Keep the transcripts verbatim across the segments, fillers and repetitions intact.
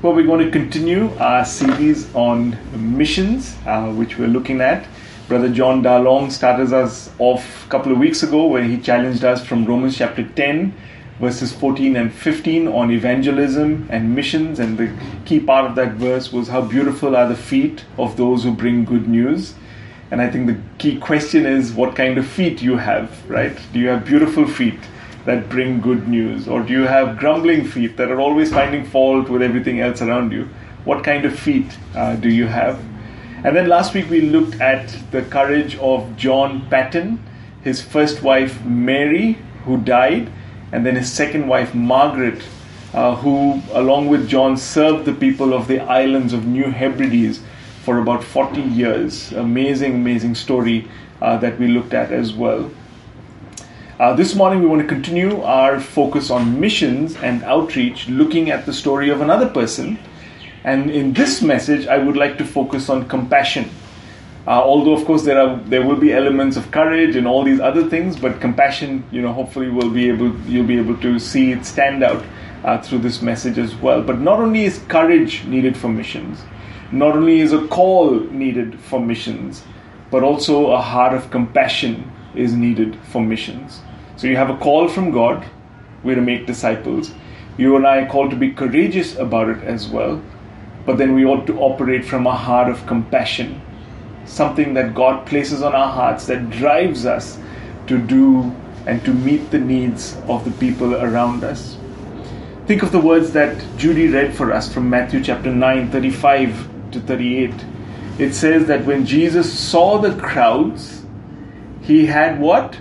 Well, we're going to continue our series on missions, uh, which we're looking at. Brother John Darlong started us off a couple of weeks ago where he challenged us from Romans chapter ten, verses fourteen and fifteen on evangelism and missions. And the key part of that verse was how beautiful are the feet of those who bring good news. And I think the key question is what kind of feet you have, right? Do you have beautiful feet that bring good news? Or do you have grumbling feet that are always finding fault with everything else around you? What kind of feet uh, do you have? And then last week we looked at the courage of John Paton, his first wife Mary, who died, and then his second wife Margaret, uh, who along with John served the people of the islands of New Hebrides for about forty years. Amazing, amazing story uh, that we looked at as well. Uh, this morning we want to continue our focus on missions and outreach, looking at the story of another person. And in this message, I would like to focus on compassion. Uh, although, of course, there are there will be elements of courage and all these other things, but compassion, you know, hopefully will be able you'll be able to see it stand out uh, through this message as well. But not only is courage needed for missions, not only is a call needed for missions, but also a heart of compassion is needed for missions. So you have a call from God, we're to make disciples. You and I are called to be courageous about it as well. But then we ought to operate from a heart of compassion, something that God places on our hearts that drives us to do and to meet the needs of the people around us. Think of the words that Judy read for us from Matthew chapter nine, thirty-five to thirty-eight. It says that when Jesus saw the crowds, he had what?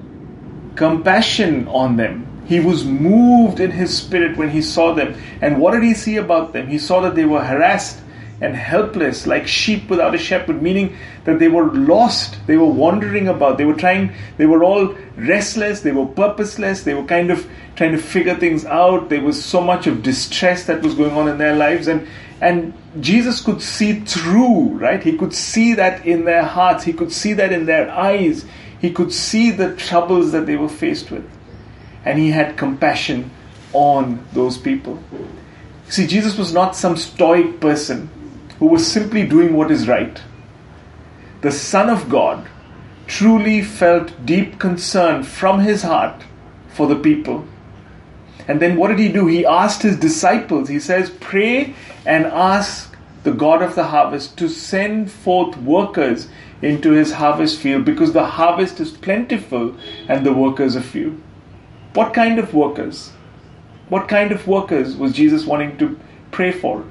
Compassion on them. He was moved in his spirit when he saw them. And what did he see about them? He saw that they were harassed and helpless, like sheep without a shepherd, meaning that they were lost. They were wandering about. They were trying, they were all restless. They were purposeless. They were kind of trying to figure things out. There was so much of distress that was going on in their lives. And, and Jesus could see through, right? He could see that in their hearts. He could see that in their eyes. He could see the troubles that they were faced with. And he had compassion on those people. See, Jesus was not some stoic person who was simply doing what is right. The Son of God truly felt deep concern from his heart for the people. And then what did he do? He asked his disciples, he says, pray and ask the God of the harvest to send forth workers into his harvest field, because the harvest is plentiful and the workers are few. What kind of workers? What kind of workers was Jesus wanting to pray for?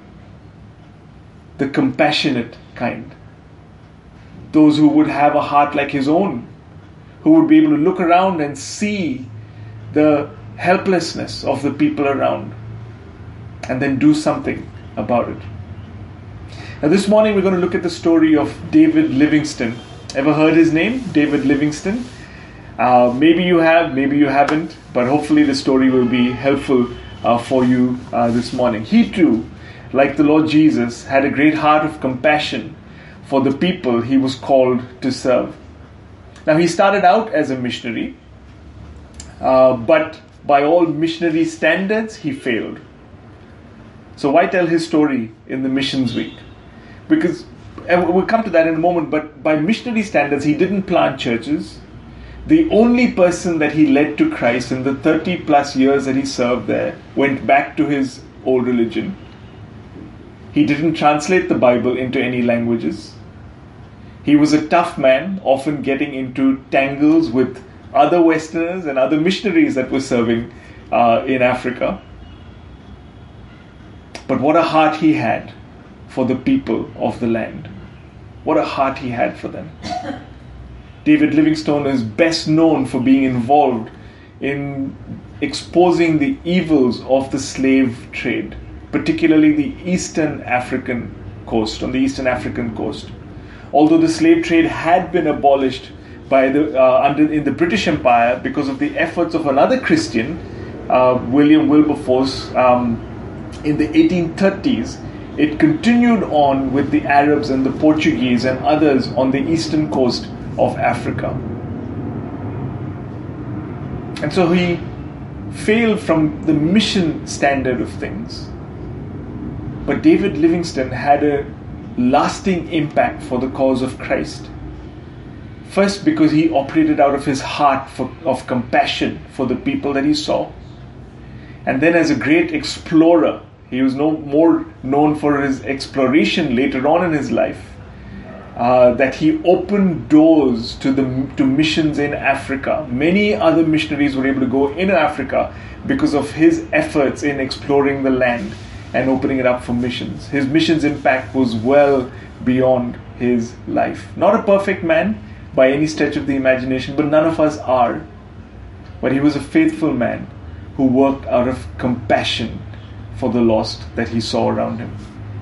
The compassionate kind. Those who would have a heart like his own, who would be able to look around and see the helplessness of the people around and then do something about it. Now this morning we're going to look at the story of David Livingstone. Ever heard his name? David Livingstone? Uh, maybe you have, maybe you haven't, but hopefully the story will be helpful uh, for you uh, this morning. He too, like the Lord Jesus, had a great heart of compassion for the people he was called to serve. Now he started out as a missionary, uh, but by all missionary standards, he failed. So why tell his story in the Missions Week? Because, and we'll come to that in a moment, but by missionary standards, he didn't plant churches. The only person that he led to Christ in the thirty plus years that he served there went back to his old religion. He didn't translate the Bible into any languages. He was a tough man, often getting into tangles with other Westerners and other missionaries that were serving uh, in Africa. But what a heart he had for the people of the land. What a heart he had for them. David Livingstone is best known for being involved in exposing the evils of the slave trade, particularly the Eastern African coast, on the Eastern African coast. Although the slave trade had been abolished by the uh, under in the British Empire because of the efforts of another Christian, uh, William Wilberforce, um, in the eighteen thirties, it continued on with the Arabs and the Portuguese and others on the eastern coast of Africa. And so he failed from the mission standard of things. But David Livingstone had a lasting impact for the cause of Christ. First, because he operated out of his heart for, of compassion for the people that he saw. And then as a great explorer, he was no more known for his exploration later on in his life, uh, that he opened doors to the to missions in Africa. Many other missionaries were able to go in Africa because of his efforts in exploring the land and opening it up for missions. His missions impact was well beyond his life. Not a perfect man by any stretch of the imagination, but none of us are. But he was a faithful man who worked out of compassion for the lost that he saw around him.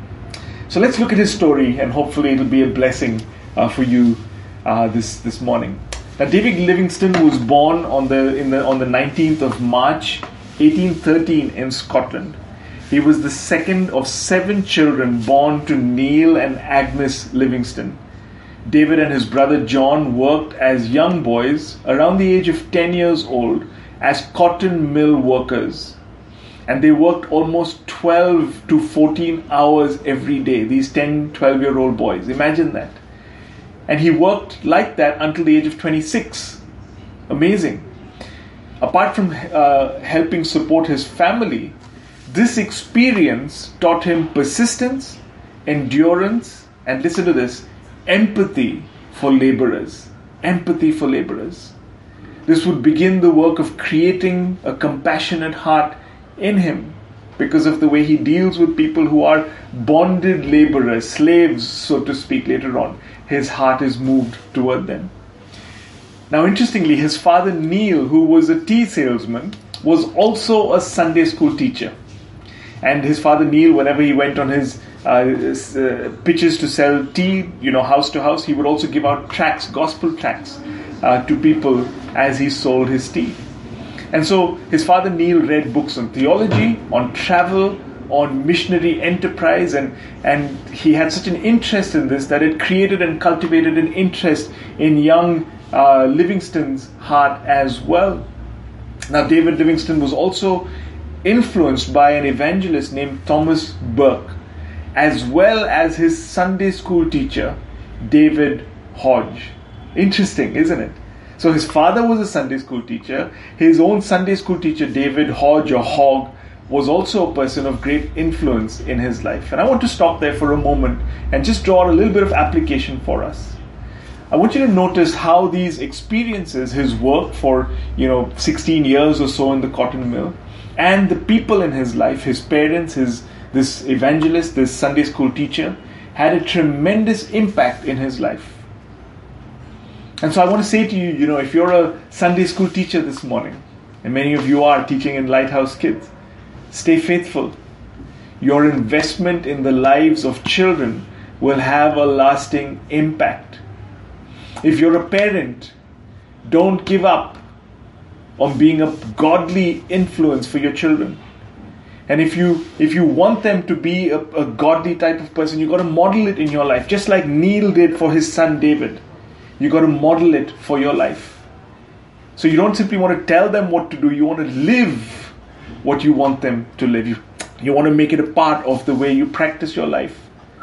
So let's look at his story, and hopefully it'll be a blessing uh, for you uh, this this morning. Now, David Livingstone was born on the in the on the nineteenth of March, eighteen thirteen, in Scotland. He was the second of seven children born to Neil and Agnes Livingstone. David and his brother John worked as young boys around the age of ten years old as cotton mill workers. And they worked almost twelve to fourteen hours every day, these ten, twelve-year-old boys. Imagine that. And he worked like that until the age of twenty-six. Amazing. Apart from uh, helping support his family, this experience taught him persistence, endurance, and listen to this, empathy for laborers. Empathy for laborers. This would begin the work of creating a compassionate heart in him because of the way he deals with people who are bonded laborers, slaves, so to speak, later on. His heart is moved toward them. Now, interestingly, his father Neil, who was a tea salesman, was also a Sunday school teacher. And his father Neil, whenever he went on his uh, uh, pitches to sell tea, you know, house to house, he would also give out tracts, gospel tracts, uh, to people as he sold his tea. And so his father Neil read books on theology, on travel, on missionary enterprise, and, and he had such an interest in this that it created and cultivated an interest in young uh, Livingstone's heart as well. Now, David Livingstone was also influenced by an evangelist named Thomas Burke, as well as his Sunday school teacher, David Hodge. Interesting, isn't it? So his father was a Sunday school teacher. His own Sunday school teacher, David Hodge or Hogg, was also a person of great influence in his life. And I want to stop there for a moment and just draw a little bit of application for us. I want you to notice how these experiences, his work for, you know, sixteen years or so in the cotton mill, and the people in his life, his parents, his this evangelist, this Sunday school teacher, had a tremendous impact in his life. And so I want to say to you, you know, if you're a Sunday school teacher this morning, and many of you are teaching in Lighthouse Kids, stay faithful. Your investment in the lives of children will have a lasting impact. If you're a parent, don't give up on being a godly influence for your children. And if you if you want them to be a, a godly type of person, you've got to model it in your life, just like Neil did for his son David. You've got to model it for your life. So you don't simply want to tell them what to do, you want to live what you want them to live. You, you want to make it a part of the way you practice your life.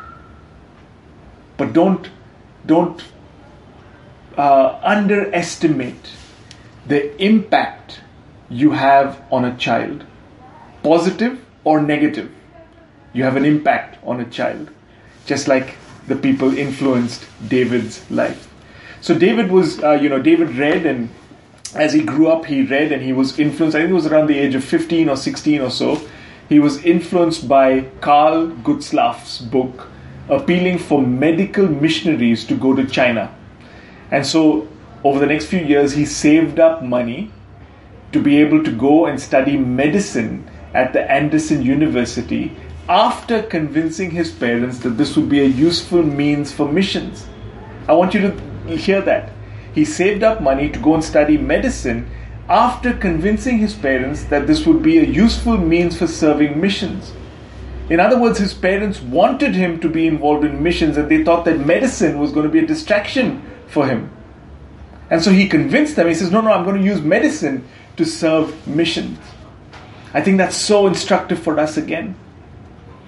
But don't, don't uh, underestimate the impact you have on a child. Positive or negative, you have an impact on a child. Just like the people influenced David's life. So David was, uh, you know, David read, and as he grew up, he read and he was influenced. I think it was around the age of fifteen or sixteen or so. He was influenced by Carl Gutzlaff's book, appealing for medical missionaries to go to China. And so over the next few years, he saved up money to be able to go and study medicine at the Anderson University after convincing his parents that this would be a useful means for missions. I want you to hear that. He saved up money to go and study medicine after convincing his parents that this would be a useful means for serving missions. In other words, his parents wanted him to be involved in missions, and they thought that medicine was going to be a distraction for him. And so he convinced them. He says, no, no, I'm going to use medicine to serve missions. I think that's so instructive for us again.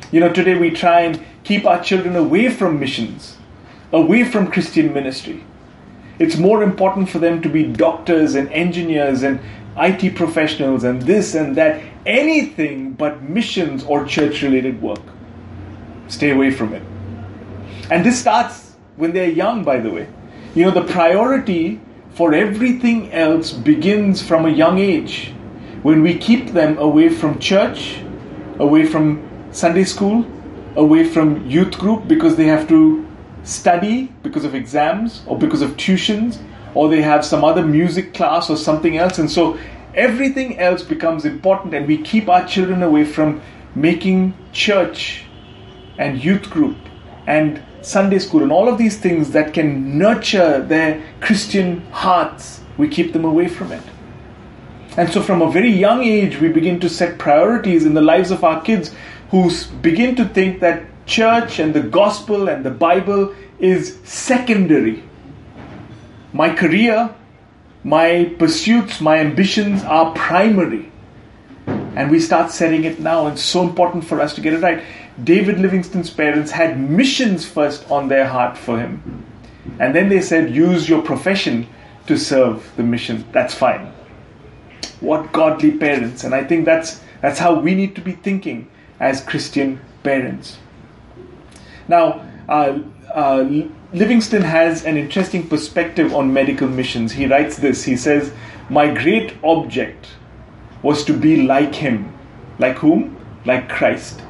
You know, today we try and keep our children away from missions, away from Christian ministry. It's more important for them to be doctors and engineers and I T professionals and this and that, anything but missions or church-related work. Stay away from it. And this starts when they're young, by the way. You know, the priority for everything else begins from a young age. When we keep them away from church, away from Sunday school, away from youth group because they have to study because of exams or because of tuitions, or they have some other music class or something else. And so everything else becomes important, and we keep our children away from making church and youth group and Sunday school and all of these things that can nurture their Christian hearts. We keep them away from it. And so from a very young age, we begin to set priorities in the lives of our kids who begin to think that church and the gospel and the Bible is secondary. My career, my pursuits, my ambitions are primary. And we start setting it now, and it's so important for us to get it right. David Livingstone's parents had missions first on their heart for him. And then they said, use your profession to serve the mission. That's fine. What godly parents. And I think that's that's how we need to be thinking as Christian parents. Now, uh, uh, Livingstone has an interesting perspective on medical missions. He writes this. He says, my great object was to be like him. Like whom? Like Christ.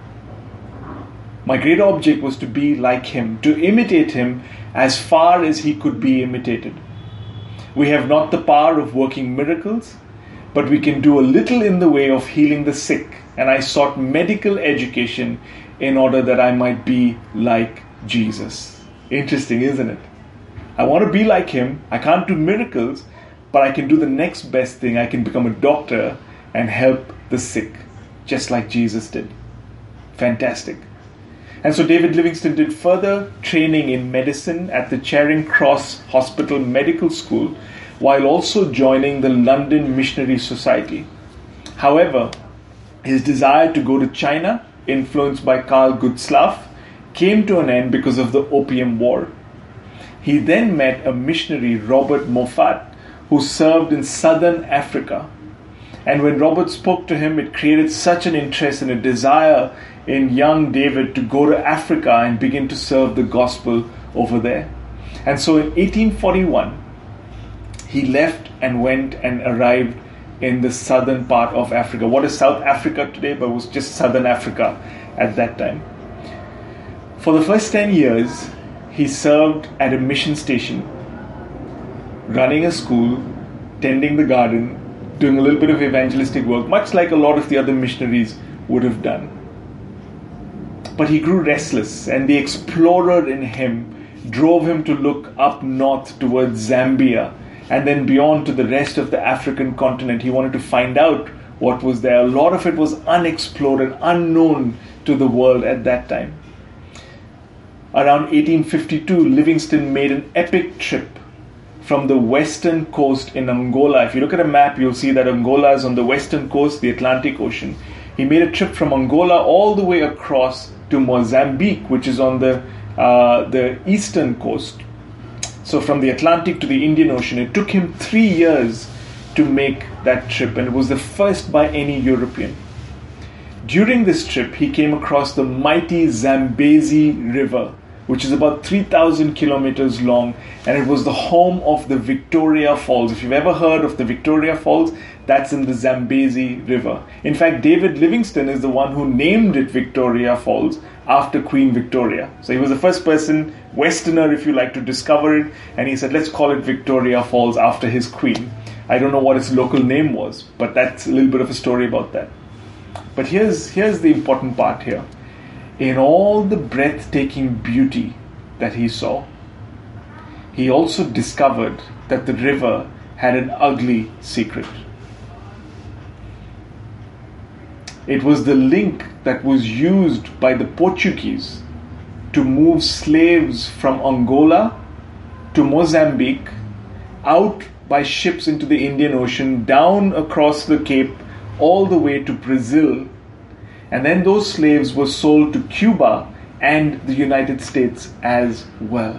My great object was to be like him, to imitate him as far as he could be imitated. We have not the power of working miracles, but we can do a little in the way of healing the sick. And I sought medical education in order that I might be like Jesus. Interesting, isn't it? I want to be like him. I can't do miracles, but I can do the next best thing. I can become a doctor and help the sick, just like Jesus did. Fantastic. And so David Livingstone did further training in medicine at the Charing Cross Hospital Medical School, while also joining the London Missionary Society. However, his desire to go to China, influenced by Karl Gutzlaff, came to an end because of the Opium War. He then met a missionary, Robert Moffat, who served in southern Africa. And when Robert spoke to him, it created such an interest and a desire in young David to go to Africa and begin to serve the gospel over there. And so in eighteen forty-one, he left and went and arrived in the southern part of Africa. What is South Africa today, but it was just southern Africa at that time. For the first ten years, he served at a mission station, running a school, tending the garden, doing a little bit of evangelistic work, much like a lot of the other missionaries would have done. But he grew restless, and the explorer in him drove him to look up north towards Zambia, and then beyond to the rest of the African continent. He wanted to find out what was there. A lot of it was unexplored and unknown to the world at that time. Around eighteen fifty-two, Livingstone made an epic trip from the western coast in Angola. If you look at a map, you'll see that Angola is on the western coast, the Atlantic Ocean. He made a trip from Angola all the way across to Mozambique, which is on the uh, the eastern coast. So from the Atlantic to the Indian Ocean, it took him three years to make that trip, and it was the first by any European. During this trip, he came across the mighty Zambezi River, which is about three thousand kilometers long, and it was the home of the Victoria Falls. If you've ever heard of the Victoria Falls, that's in the Zambezi River. In fact, David Livingstone is the one who named it Victoria Falls after Queen Victoria. So he was the first person, Westerner if you like, to discover it, and he said, let's call it Victoria Falls after his queen. I don't know what its local name was, but that's a little bit of a story about that. But here's, here's the important part here. In all the breathtaking beauty that he saw, he also discovered that the river had an ugly secret. It was the link that was used by the Portuguese to move slaves from Angola to Mozambique, out by ships into the Indian Ocean, down across the Cape, all the way to Brazil, And then those slaves were sold to Cuba and the United States as well.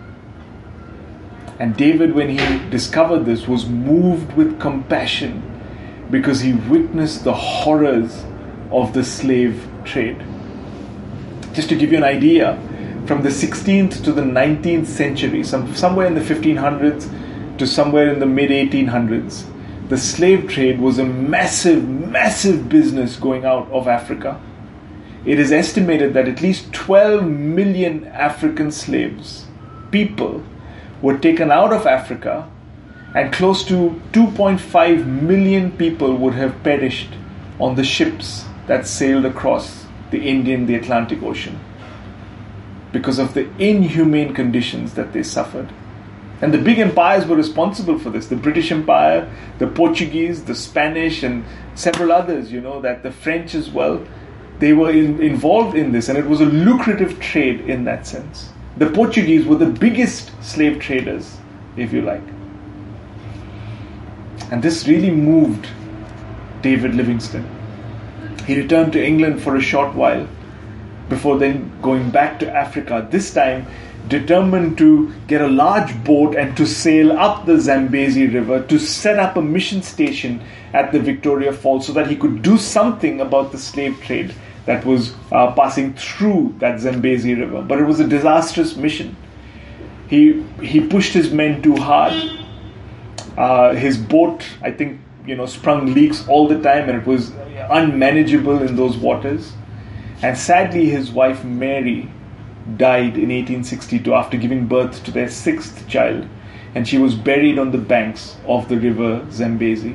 And David, when he discovered this, was moved with compassion because he witnessed the horrors of the slave trade. Just to give you an idea, from the sixteenth to the nineteenth century, some, somewhere in the fifteen hundreds to somewhere in the mid eighteen hundreds, the slave trade was a massive, massive business going out of Africa. It is estimated that at least twelve million African slaves, people, were taken out of Africa, and close to two point five million people would have perished on the ships that sailed across the Indian, the Atlantic Ocean, because of the inhumane conditions that they suffered. And the big empires were responsible for this. The British Empire, the Portuguese, the Spanish, and several others, you know, that the French as well, they were in, involved in this, and it was a lucrative trade in that sense. The Portuguese were the biggest slave traders, if you like. And this really moved David Livingstone. He returned to England for a short while before then going back to Africa, this time determined to get a large boat and to sail up the Zambezi River to set up a mission station at the Victoria Falls so that he could do something about the slave trade that was uh, passing through that Zambezi River. But it was a disastrous mission. He he pushed his men too hard. Uh, his boat, I think, you know, sprung leaks all the time, and it was unmanageable in those waters. And sadly, his wife Mary died in eighteen sixty-two after giving birth to their sixth child, and she was buried on the banks of the river Zambezi.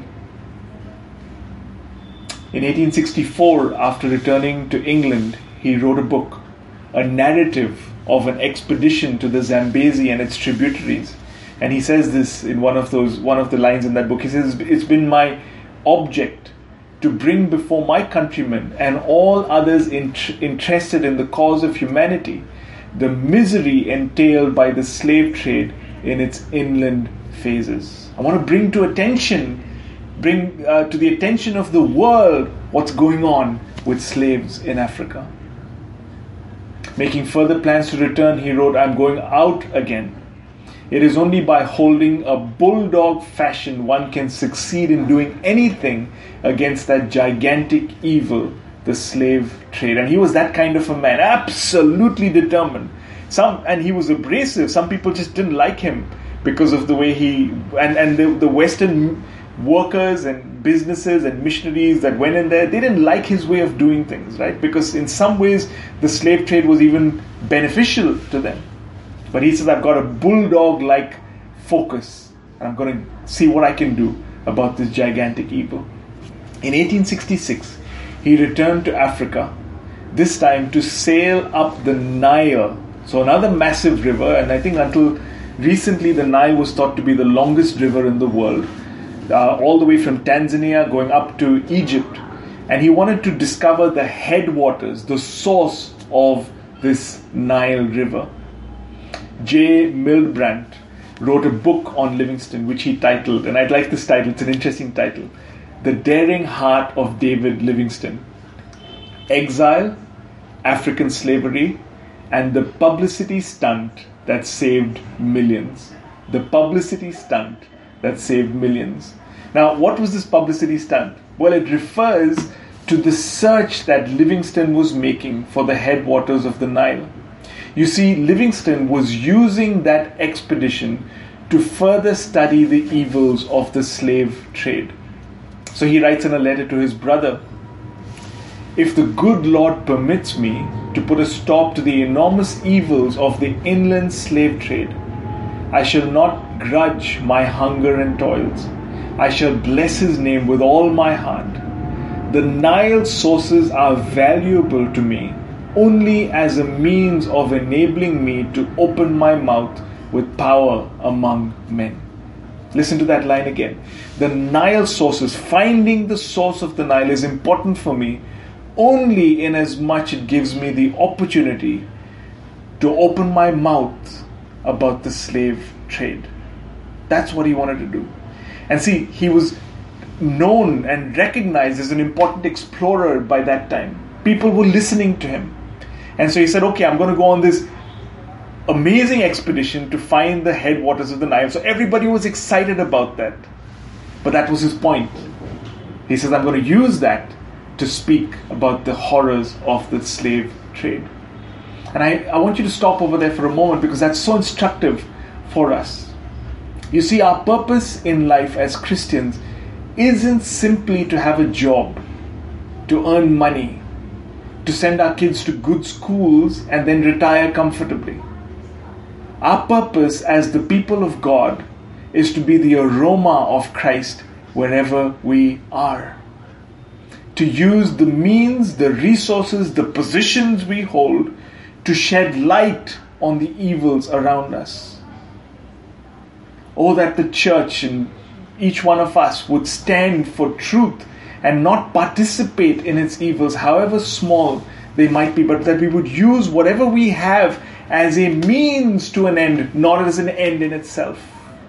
In eighteen sixty-four, after returning to England, he wrote a book, a narrative of an expedition to the Zambezi and its tributaries. And he says this in one of those one of the lines in that book. He says, "It's been my object to bring before my countrymen and all others int- interested in the cause of humanity the misery entailed by the slave trade in its inland phases." I want to bring to attention, bring uh, to the attention of the world what's going on with slaves in Africa. Making further plans to return, he wrote, "I'm going out again. It is only by holding a bulldog fashion one can succeed in doing anything against that gigantic evil, the slave trade." And he was that kind of a man, absolutely determined. Some, and he was abrasive. Some people just didn't like him because of the way he, and, and the, the Western workers and businesses and missionaries that went in there, they didn't like his way of doing things, right? Because in some ways, the slave trade was even beneficial to them. But he says, I've got a bulldog-like focus, and I'm going to see what I can do about this gigantic evil. In eighteen sixty-six, he returned to Africa, this time to sail up the Nile. So another massive river, and I think until recently the Nile was thought to be the longest river in the world, uh, all the way from Tanzania going up to Egypt. And he wanted to discover the headwaters, the source of this Nile River. J. Milbrandt wrote a book on Livingstone, which he titled, and I'd like this title, it's an interesting title, The Daring Heart of David Livingstone. Exile, African Slavery, and the Publicity Stunt That Saved Millions. The Publicity Stunt That Saved Millions. Now, what was this publicity stunt? Well, it refers to the search that Livingstone was making for the headwaters of the Nile. You see, Livingstone was using that expedition to further study the evils of the slave trade. So he writes in a letter to his brother, "If the good Lord permits me to put a stop to the enormous evils of the inland slave trade, I shall not grudge my hunger and toils. I shall bless his name with all my heart. The Nile sources are valuable to me only as a means of enabling me to open my mouth with power among men." Listen to that line again. The Nile sources, finding the source of the Nile is important for me only in as much it gives me the opportunity to open my mouth about the slave trade. That's what he wanted to do. And see, he was known and recognized as an important explorer by that time. People were listening to him. And so he said, okay, I'm going to go on this amazing expedition to find the headwaters of the Nile. So everybody was excited about that. But that was his point. He says, I'm going to use that to speak about the horrors of the slave trade. And I, I want you to stop over there for a moment, because that's so instructive for us. You see, our purpose in life as Christians isn't simply to have a job, to earn money, to send our kids to good schools and then retire comfortably. Our purpose as the people of God is to be the aroma of Christ wherever we are. To use the means, the resources, the positions we hold to shed light on the evils around us. Oh, that the church and each one of us would stand for truth and not participate in its evils, however small they might be, but that we would use whatever we have as a means to an end, not as an end in itself.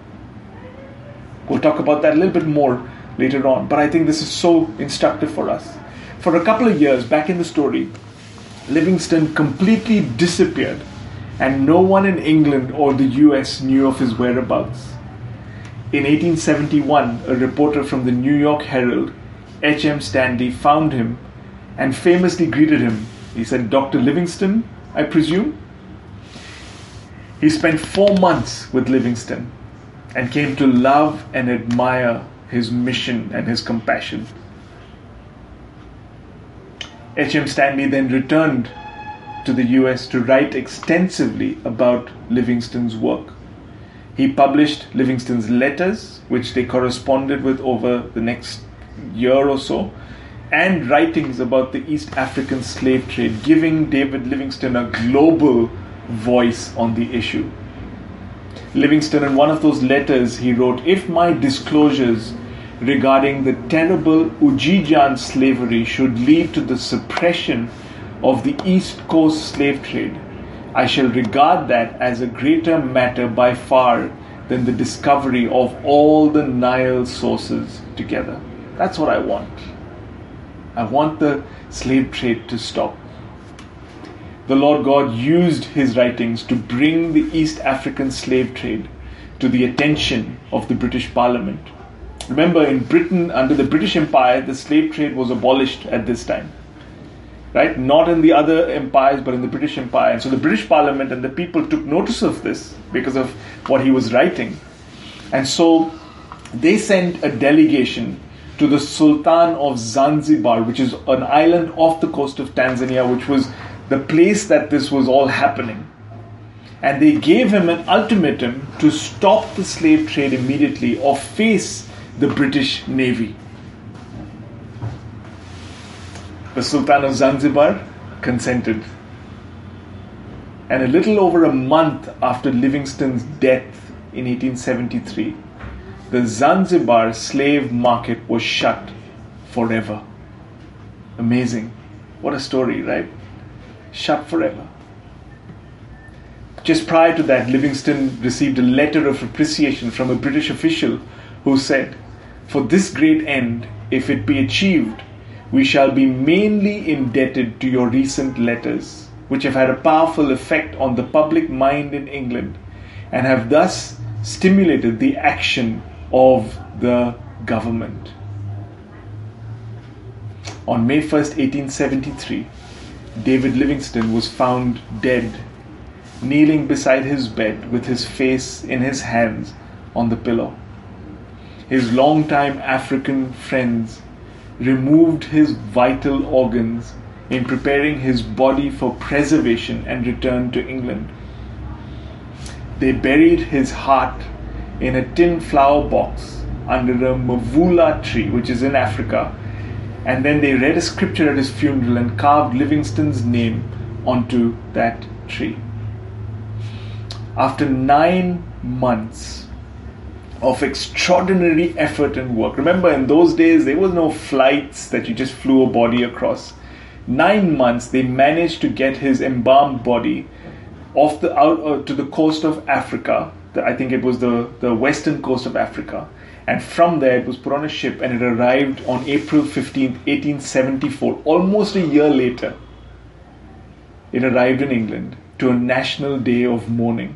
We'll talk about that a little bit more later on, but I think this is so instructive for us. For a couple of years back in the story, Livingstone completely disappeared, and no one in England or the U S knew of his whereabouts. In eighteen seventy-one, a reporter from the New York Herald, H M Stanley, found him and famously greeted him. He said, Doctor Livingstone, I presume? He spent four months with Livingstone and came to love and admire his mission and his compassion. H M Stanley then returned to the U S to write extensively about Livingstone's work. He published Livingstone's letters, which they corresponded with over the next year or so, and writings about the East African slave trade, giving David Livingstone a global voice on the issue. Livingstone, in one of those letters, he wrote, if my disclosures regarding the terrible Ujijan slavery should lead to the suppression of the East Coast slave trade, I shall regard that as a greater matter by far than the discovery of all the Nile sources together. That's what I want. I want the slave trade to stop. The Lord God used his writings to bring the East African slave trade to the attention of the British Parliament. Remember, in Britain, under the British Empire, the slave trade was abolished at this time. Right? Not in the other empires, but in the British Empire. And so the British Parliament and the people took notice of this because of what he was writing. And so they sent a delegation to the Sultan of Zanzibar, which is an island off the coast of Tanzania, which was the place that this was all happening. And they gave him an ultimatum to stop the slave trade immediately or face the British Navy. The Sultan of Zanzibar consented. And a little over a month after Livingstone's death in eighteen seventy-three, the Zanzibar slave market was shut forever. Amazing. What a story, right? Shut forever. Just prior to that, Livingstone received a letter of appreciation from a British official who said, for this great end, if it be achieved, we shall be mainly indebted to your recent letters, which have had a powerful effect on the public mind in England and have thus stimulated the action of the government. On May first, eighteen seventy-three, David Livingstone was found dead, kneeling beside his bed with his face in his hands on the pillow. His longtime African friends removed his vital organs in preparing his body for preservation and return to England. They buried his heart in a tin flower box under a mavula tree, which is in Africa, and then they read a scripture at his funeral and carved Livingstone's name onto that tree. After nine months of extraordinary effort and work. Remember, in those days, there was no flights that you just flew a body across. Nine months, they managed to get his embalmed body off the out uh, to the coast of Africa. The, I think it was the, the western coast of Africa. And from there, it was put on a ship and it arrived on April fifteenth, eighteen seventy-four. Almost a year later, it arrived in England to a national day of mourning.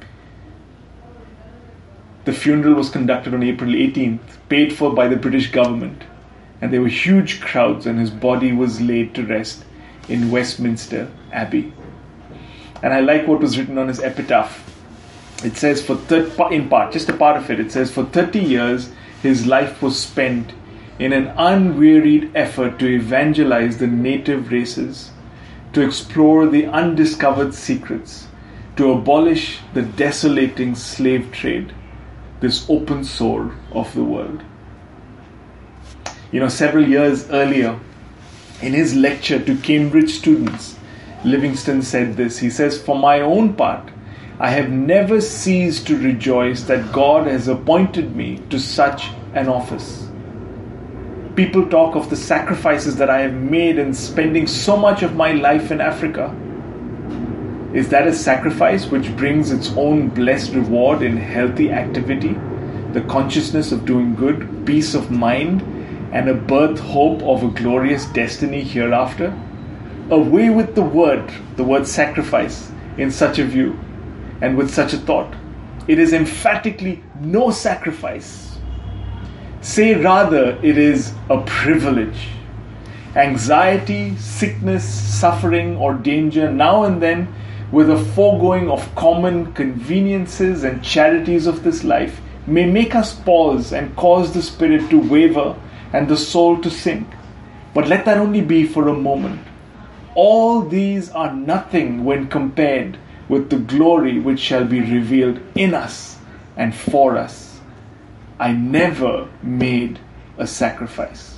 The funeral was conducted on April eighteenth, paid for by the British government. And there were huge crowds, and his body was laid to rest in Westminster Abbey. And I like what was written on his epitaph. It says, for third, in part, just a part of it, it says, for thirty years, his life was spent in an unwearied effort to evangelize the native races, to explore the undiscovered secrets, to abolish the desolating slave trade, this open sore of the world. You know, several years earlier, in his lecture to Cambridge students, Livingstone said this. He says, for my own part, I have never ceased to rejoice that God has appointed me to such an office. People talk of the sacrifices that I have made in spending so much of my life in Africa. Is that a sacrifice which brings its own blessed reward in healthy activity, the consciousness of doing good, peace of mind, and a birth hope of a glorious destiny hereafter? Away with the word, the word sacrifice, in such a view, and with such a thought. It is emphatically no sacrifice. Say rather, it is a privilege. Anxiety, sickness, suffering, or danger, now and then, with a foregoing of common conveniences and charities of this life, may make us pause and cause the spirit to waver and the soul to sink. But let that only be for a moment. All these are nothing when compared with the glory which shall be revealed in us and for us. I never made a sacrifice.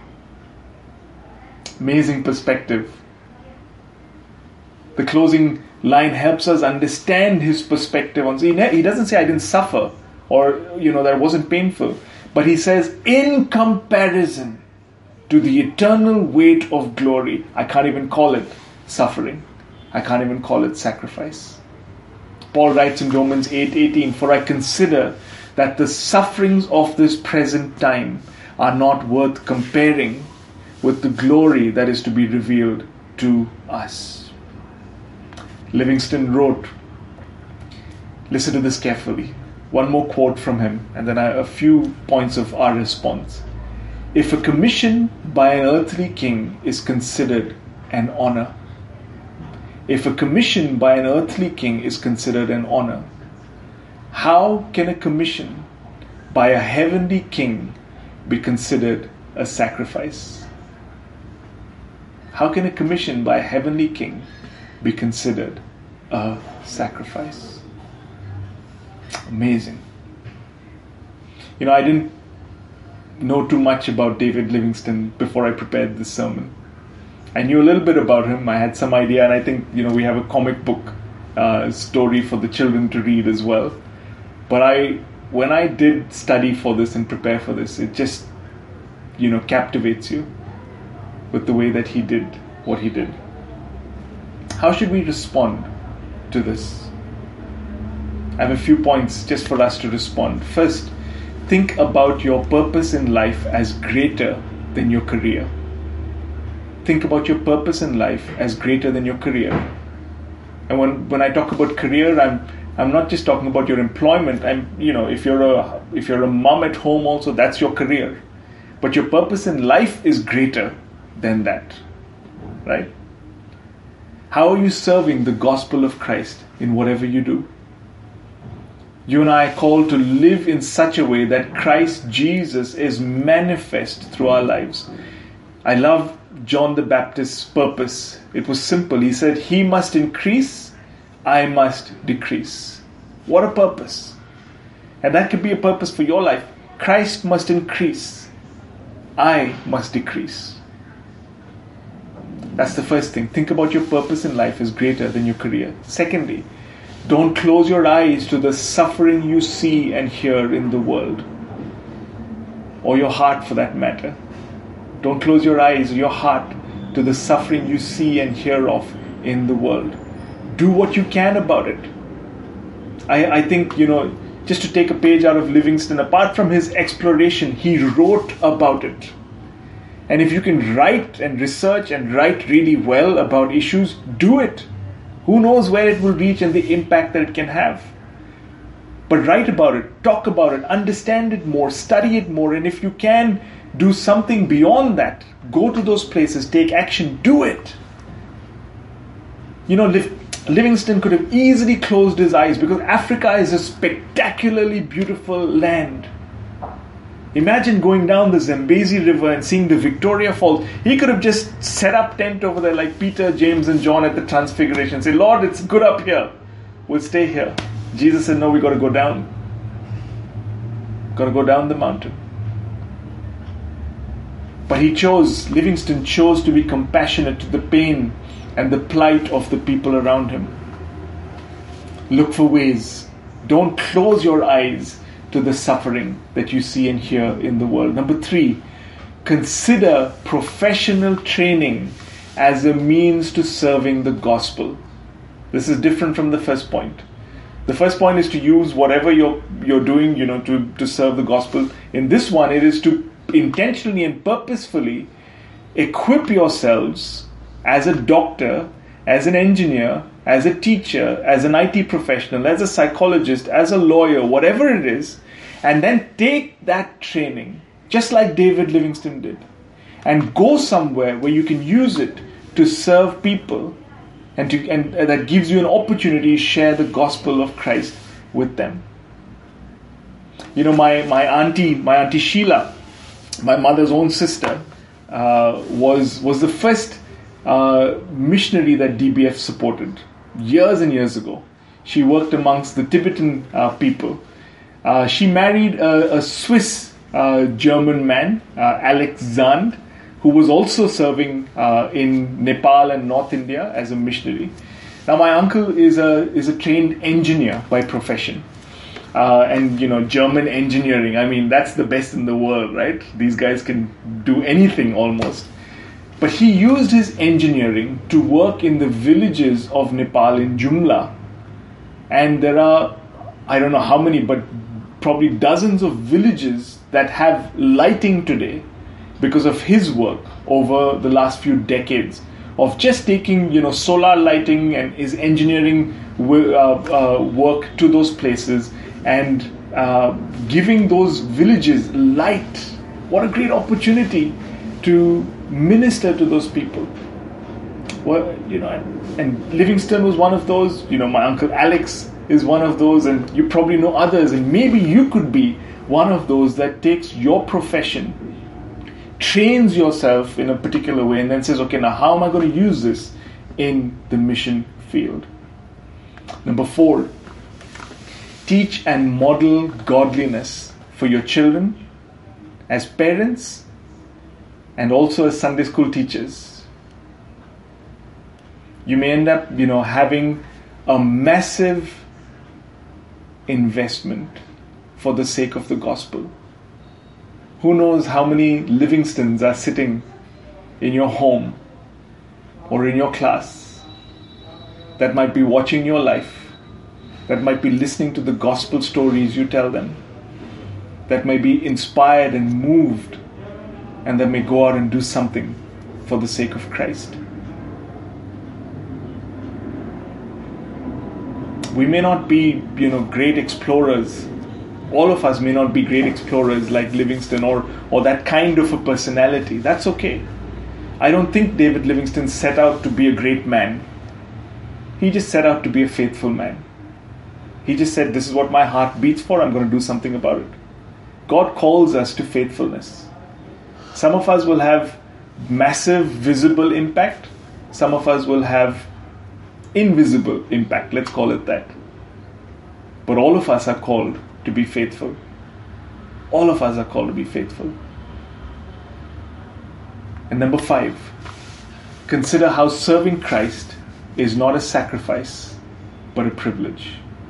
Amazing perspective. The closing line helps us understand his perspective on. He doesn't say I didn't suffer or you know that it wasn't painful, but he says in comparison to the eternal weight of glory, I can't even call it suffering. I can't even call it sacrifice. Paul writes in Romans eight eighteen, for I consider that the sufferings of this present time are not worth comparing with the glory that is to be revealed to us. Livingstone wrote, listen to this carefully. One more quote from him, and then a few points of our response. If a commission by an earthly king is considered an honor, if a commission by an earthly king is considered an honor, how can a commission by a heavenly king be considered a sacrifice? How can a commission by a heavenly king be considered a sacrifice? Amazing. You know, I didn't know too much about David Livingstone before I prepared this sermon. I knew a little bit about him. I had some idea, and I think, you know, we have a comic book uh, story for the children to read as well. But I, when I did study for this and prepare for this, it just, you know, captivates you with the way that he did what he did. How should we respond to this? I have a few points just for us to respond. First, think about your purpose in life as greater than your career. Think about your purpose in life as greater than your career. And when, when I talk about career, I'm I'm not just talking about your employment. I'm you know if you're a if you're a mom at home also, that's your career. But your purpose in life is greater than that. Right? How are you serving the gospel of Christ in whatever you do? You and I are called to live in such a way that Christ Jesus is manifest through our lives. I love John the Baptist's purpose. It was simple. He said, he must increase, I must decrease. What a purpose. And that could be a purpose for your life. Christ must increase, I must decrease. That's the first thing. Think about your purpose in life as greater than your career. Secondly, don't close your eyes to the suffering you see and hear in the world, or your heart for that matter. Don't close your eyes or your heart to the suffering you see and hear of in the world. Do what you can about it. I, I think, you know, just to take a page out of Livingstone, apart from his exploration, he wrote about it. And if you can write and research and write really well about issues, do it. Who knows where it will reach and the impact that it can have. But write about it, talk about it, understand it more, study it more, and if you can do something beyond that, go to those places, take action, do it. You know, Liv- Livingstone could have easily closed his eyes because Africa is a spectacularly beautiful land. Imagine going down the Zambezi River and seeing the Victoria Falls. He could have just set up tent over there like Peter, James and John at the Transfiguration and say, Lord, it's good up here. We'll stay here. Jesus said, no, we got to go down. Got to go down the mountain. But he chose, Livingstone chose to be compassionate to the pain and the plight of the people around him. Look for ways. Don't close your eyes to the suffering that you see and hear in the world. Number three, consider professional training as a means to serving the gospel. This is different from the first point. The first point is to use whatever you're you're doing, you know, to, to serve the gospel. In this one, it is to intentionally and purposefully equip yourselves as a doctor, as an engineer, as a teacher, as an I T professional, as a psychologist, as a lawyer, whatever it is, and then take that training, just like David Livingstone did, and go somewhere where you can use it to serve people, and to and that gives you an opportunity to share the gospel of Christ with them. You know, my, my auntie, my auntie Sheila, my mother's own sister, uh, was was the first uh, missionary that D B F supported years and years ago. She worked amongst the Tibetan uh, people. Uh, she married a, a Swiss uh, German man, uh, Alex Zand, who was also serving uh, in Nepal and North India as a missionary. Now, my uncle is a is a trained engineer by profession. Uh, and, you know, German engineering, I mean, that's the best in the world, right? These guys can do anything almost. But he used his engineering to work in the villages of Nepal in Jumla. And there are, I don't know how many, but probably dozens of villages that have lighting today because of his work over the last few decades of just taking, you know, solar lighting and his engineering w- uh, uh, work to those places and uh, giving those villages light. What a great opportunity to minister to those people. Well, you know, and, and Livingstone was one of those. You know, my uncle Alex is one of those, and you probably know others. And maybe you could be one of those that takes your profession, trains yourself in a particular way, and then says, okay, now how am I going to use this in the mission field? Number four, teach and model godliness for your children as parents and also as Sunday school teachers. You may end up, you know, having a massive investment for the sake of the gospel. Who knows how many Livingstones are sitting in your home or in your class that might be watching your life, that might be listening to the gospel stories you tell them, that may be inspired and moved, and that may go out and do something for the sake of Christ. We may not be, you know, great explorers. All of us may not be great explorers like Livingstone or, or that kind of a personality. That's okay. I don't think David Livingstone set out to be a great man. He just set out to be a faithful man. He just said, this is what my heart beats for, I'm going to do something about it. God calls us to faithfulness. Some of us will have massive visible impact. Some of us will have invisible impact, let's call it that. But all of us are called to be faithful. All of us are called to be faithful. And number five, consider how serving Christ is not a sacrifice, but a privilege.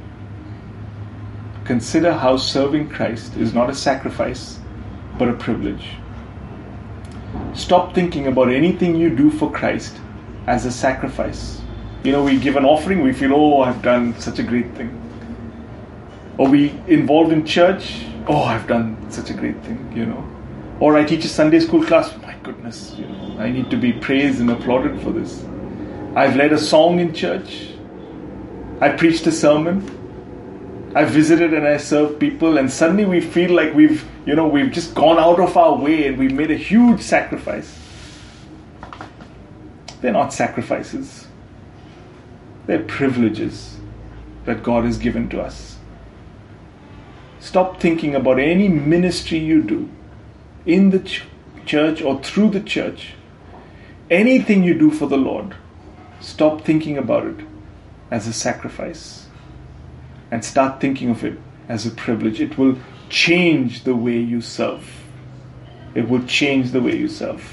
Consider how serving Christ is not a sacrifice, but a privilege. Stop thinking about anything you do for Christ as a sacrifice. You know, we give an offering, we feel, oh, I've done such a great thing. Or we involved in church. Oh, I've done such a great thing, you know. Or I teach a Sunday school class. My goodness, you know, I need to be praised and applauded for this. I've led a song in church. I preached a sermon. I visited and I served people, and suddenly we feel like we've, you know, we've just gone out of our way and we've made a huge sacrifice. They're not sacrifices. They're privileges that God has given to us. Stop thinking about any ministry you do in the ch- church or through the church. Anything you do for the Lord, stop thinking about it as a sacrifice and start thinking of it as a privilege. It will change the way you serve. It will change the way you serve.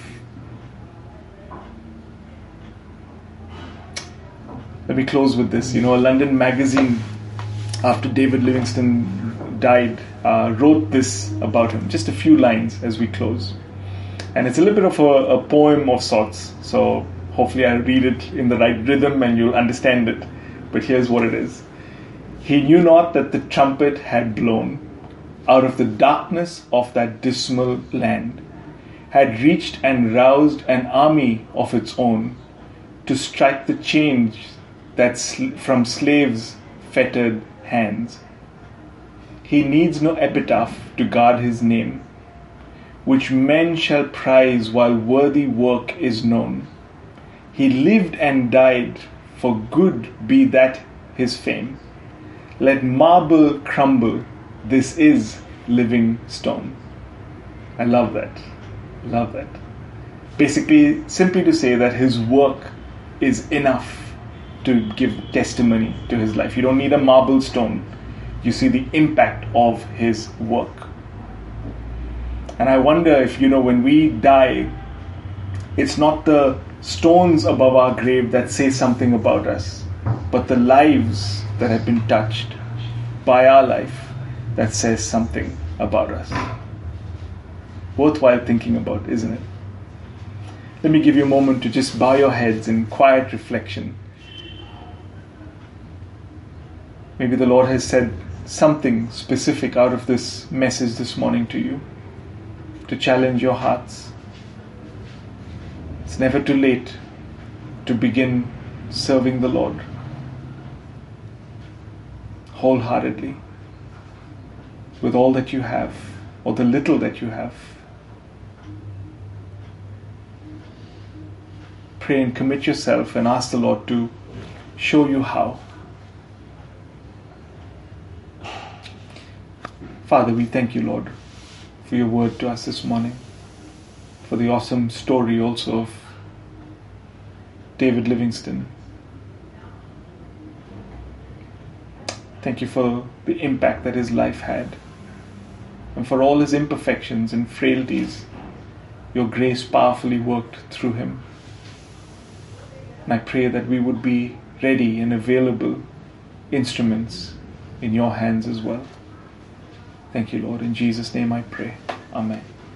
Let me close with this. You know, a London magazine, after David Livingstone died, uh, wrote this about him. Just a few lines as we close. And it's a little bit of a, a poem of sorts. So hopefully I'll read it in the right rhythm and you'll understand it. But here's what it is. He knew not that the trumpet had blown out of the darkness of that dismal land, had reached and roused an army of its own to strike the change that sl- from slaves' fettered hands. He needs no epitaph to guard his name, which men shall prize while worthy work is known. He lived and died, for good be that his fame. Let marble crumble, this is living stone. I love that. Love that. Basically, simply to say that his work is enough to give testimony to his life. You don't need a marble stone. You see the impact of his work. And I wonder if, you know, when we die, it's not the stones above our grave that say something about us, but the lives that have been touched by our life that says something about us. Worthwhile thinking about, isn't it? Let me give you a moment to just bow your heads in quiet reflection. Maybe the Lord has said something specific out of this message this morning to you, to challenge your hearts. It's never too late to begin serving the Lord wholeheartedly, with all that you have, or the little that you have. Pray and commit yourself and ask the Lord to show you how. Father, we thank you, Lord, for your word to us this morning, for the awesome story also of David Livingstone. Thank you for the impact that his life had, and for all his imperfections and frailties. Your grace powerfully worked through him. And I pray that we would be ready and available instruments in your hands as well. Thank you, Lord. In Jesus' name I pray. Amen.